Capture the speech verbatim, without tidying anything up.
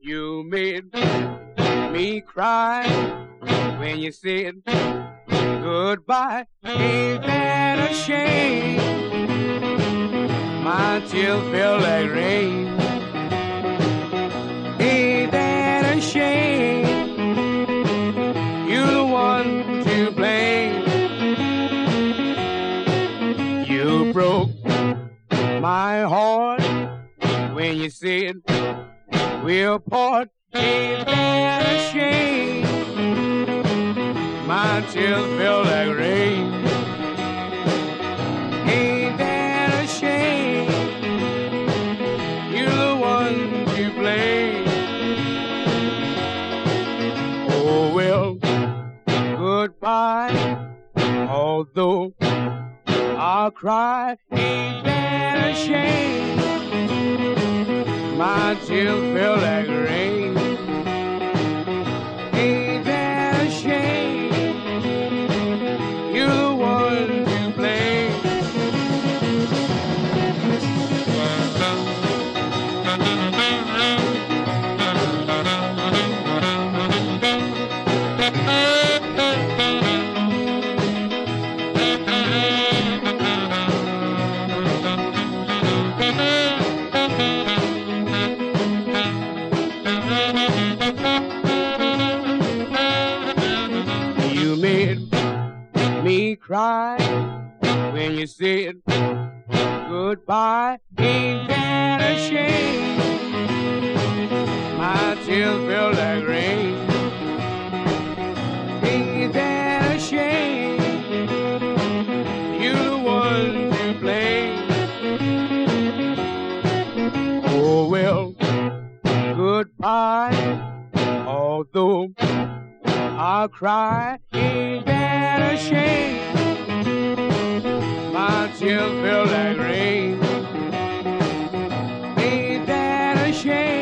You made me cry when you said goodbye. Ain't that a shame? My tears feel like rain. Ain't that a shame? You're the one to blame. You broke my heart when you said we'll part. Ain't that a shame? My tears feel like rain. Ain't that a shame? You're the one to blame. Oh well, goodbye. Although I'll cry, ain't that a shame? My tears feel like rain. Ain't that a shame? You're the one to blame. You made me cry when you said goodbye. Ain't that a shame? My tears feel like rain. Ain't that a shame? You're the one to blame. Oh well, goodbye. Although I'll cry, ain't that a shame? My tears feel like rain. Ain't that a shame?